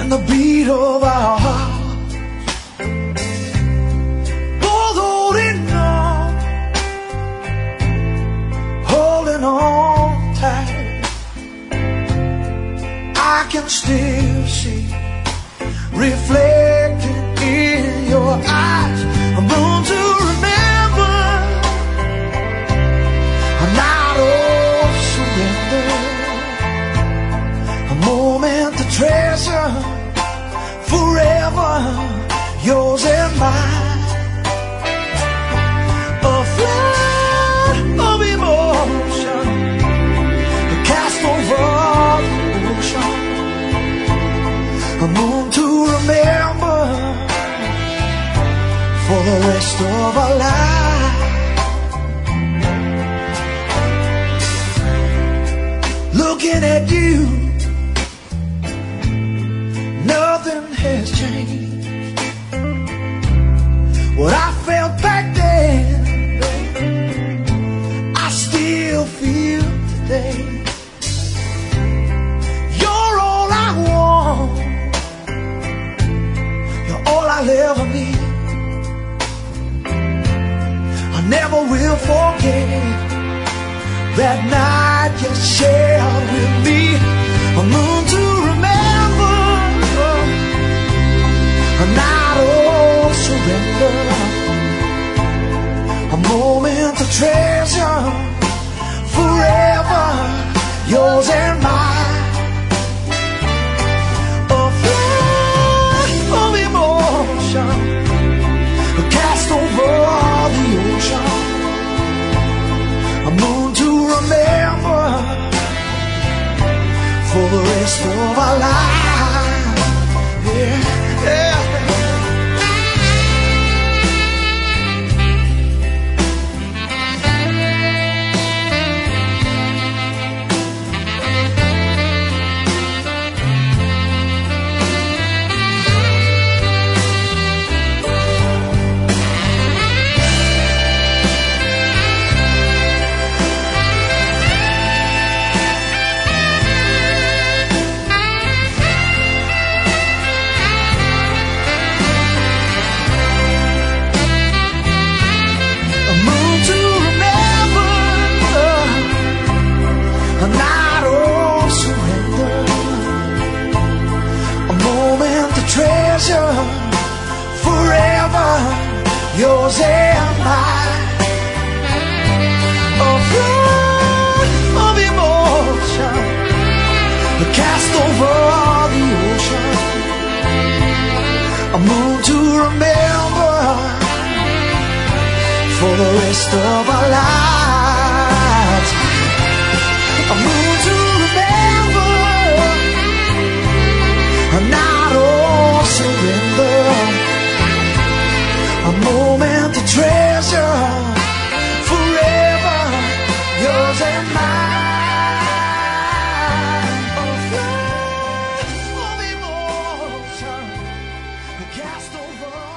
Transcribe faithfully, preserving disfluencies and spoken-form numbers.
and the beat of our hearts. Both holding on, holding on tight. I can still see reflected in your eyes a moon to remember, a night of surrender, a moment to treasure, forever yours and mine. A flood of emotion cast over the ocean, a moon to remember for the rest of our life. Looking at you, nothing has changed. What I felt back then, I still feel today. You're all I want, you're all I'll ever need. I never will forget that night you shared with me, a moon to remember, a night of surrender, a moment to treasure, forever yours and mine. A flood of emotion cast over the ocean, a moon to remember for the rest of our lives. Yeah, yeah. A night of surrender, a moment to treasure, forever yours and mine. A flood of emotion cast over the ocean, a moon to remember for the rest of our lives. A moon to remember, a night of surrender, a moment to treasure, forever yours and mine. A flood of emotion cast over